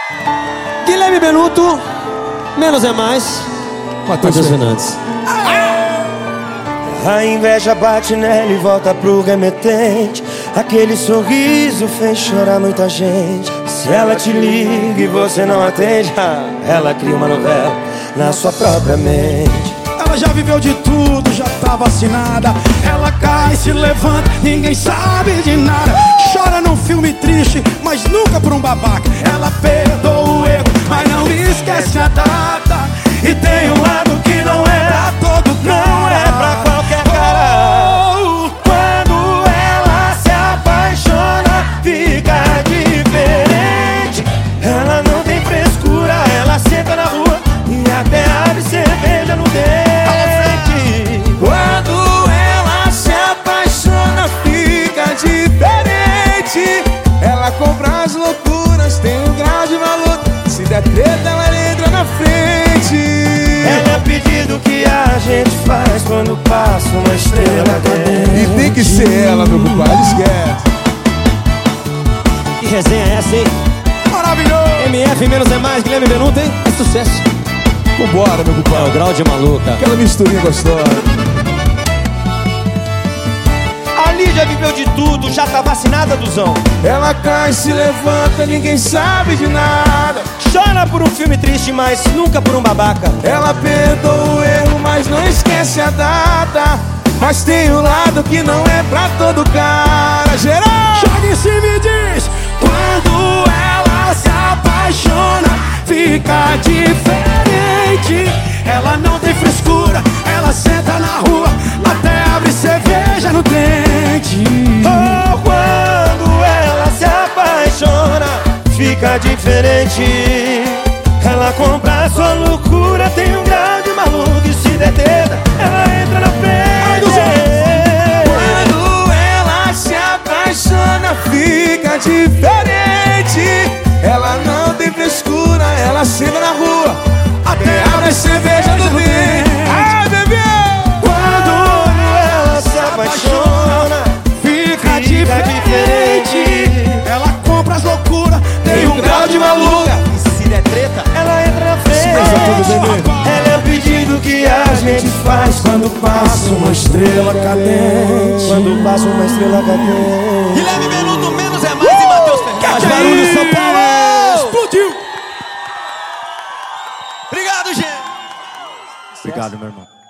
Guilherme Benuto, Menos é Mais, Matheus Fernandes. A inveja bate nela e volta pro remetente. Aquele sorriso fez chorar muita gente. Se ela te liga e você não atende, ela cria uma novela na sua própria mente. Ela já viveu de tudo, já tá vacinada. Ela cai, se levanta, ninguém sabe de nada. Chora num filme triste, mas nunca por um babaca. Ela perdoa o erro, mas não esquece a data. E tem um lado que não é pra todo cara, não é pra qualquer cara. Quando ela se apaixona, fica diferente. Ela não tem frescura, ela senta na rua e até abre cerveja no dente. Quando ela se apaixona, fica diferente. Ela compra as loucuras, tem um grau de valor. Se der treta, ela entra na frente. Ela é o pedido que a gente faz quando passa uma estrela cadente. E tem que ser ela, meu compadre, esquece. Que resenha é essa, hein? maravilhoso. MF, Menos é Mais, Guilherme Benuto, hein? É sucesso. Vambora, meu É o compadre. grau de maluca. Aquela misturinha gostosa. A Lídia viveu de tudo, já tá vacinada, Duzão. Ela cai, se levanta, ninguém sabe de nada. Chora por um filme triste, mas nunca por um babaca. Ela perdoa o erro, mas não esquece a data. Mas tem um lado que não é pra todo cara. Geral! Joga em cima e diz: quando ela se apaixona, fica diferente. Ela não tem frescura, ela senta na rua, até abre cerveja no dente. Oh, quando ela se apaixona, fica diferente. Ela compra a sua loucura, tem um grau de maluco. E se der treta, ela entra na frente. Quando ela se apaixona, fica diferente. Ela não tem frescura, ela senta na rua, até abre cerveja no dente. Ai, bebê! Quando ela se apaixona, Fica diferente. Ela compra as loucuras, tem um grau de maluca. E se der treta, ela entra na frente. Ela é o pedido que a gente faz quando passa uma estrela cadente. Quando passa uma estrela cadente. Guilherme Benuto, Menos é Mais e Matheus Fernandes. Barulho, São Paulo! Explodiu. Obrigado, gente. Obrigado, meu irmão.